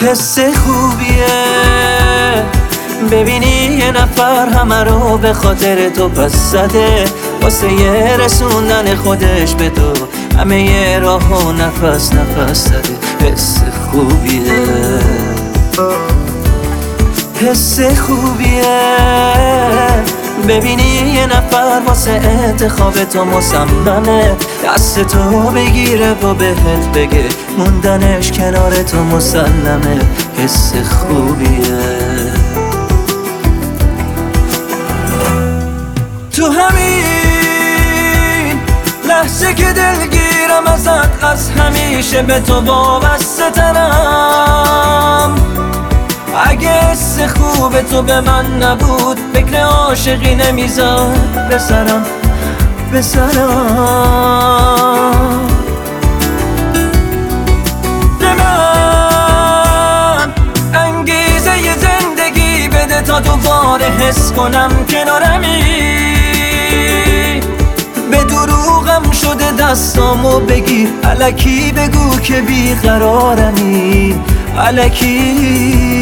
حس خوبیه ببینی یه نفر همه رو به خاطر تو پس زده، واسه یه رسوندن خودش به تو همه یه راه و نفس نفس زده. حس خوبیه، حس خوبیه ببینی یه نفر واسه انتخاب تو مصممه، دست تو بگیره و بهت بگه موندنش کنار تو مسلمه. حس خوبیه. تو همین لحظه که دلگیرم ازت، از همیشه به تو وابسته ترم. اگه حس خوب تو به من نبود فکر عاشقی نمیزد به سرم. به من انگیزه ی زندگی بده تا دوباره حس کنم کنارمی. به دروغم شده دستامو بگیر، الکی بگو که بیقرارمی، الکی.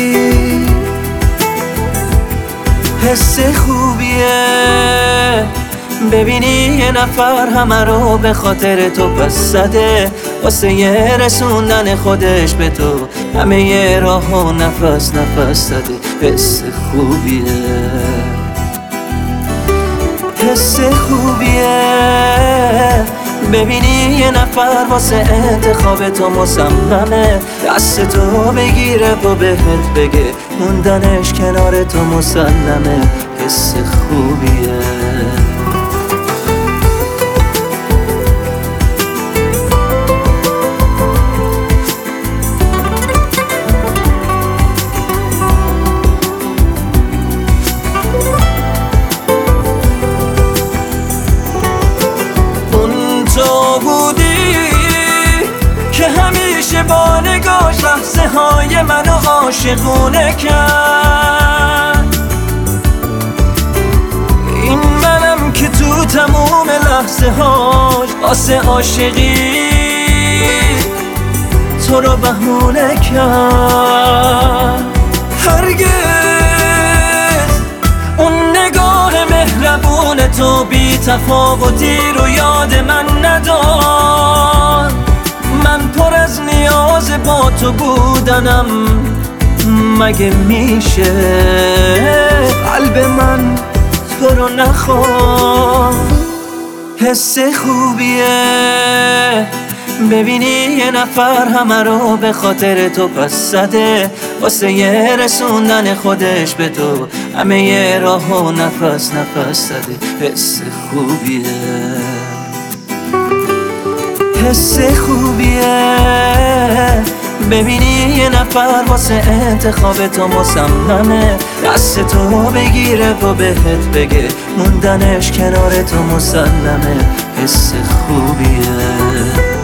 حس خوبیه ببینی یه نفر همه رو به خاطر تو پس زده، واسه یه رسوندن خودش به تو همه یه راه و نفس نفس زده. حس خوبیه، حس خوبیه ببینی یه نفر واسه انتخاب تو مصممه، دست تو بگیره و بهت بگه موندنش کنار تو مسلمه. حس خوبیه. تو بودی که همیشه با نگاش لحظه های منو عاشقونه کرد. این منم که تو تموم لحظه هاش واسه عاشقی تو رو بهونه کرد. هرگز اون نگاه مهربون تو بی تفاوتی رو یاد من ندار. من پر از نیاز با تو بودنم، مگه میشه قلب من تو رو نخواد؟ حس خوبیه ببینی یه نفر همه رو به خاطر تو پس زده، واسه یه رسوندن خودش به تو همه یه راه و نفس نفس زده. حس خوبیه، حس خوبیه ببینی یه نفر واسه انتخاب تو مصممه، دست تو بگیره و بهت بگه موندنش کنار تو مسلمه. حس خوبیه.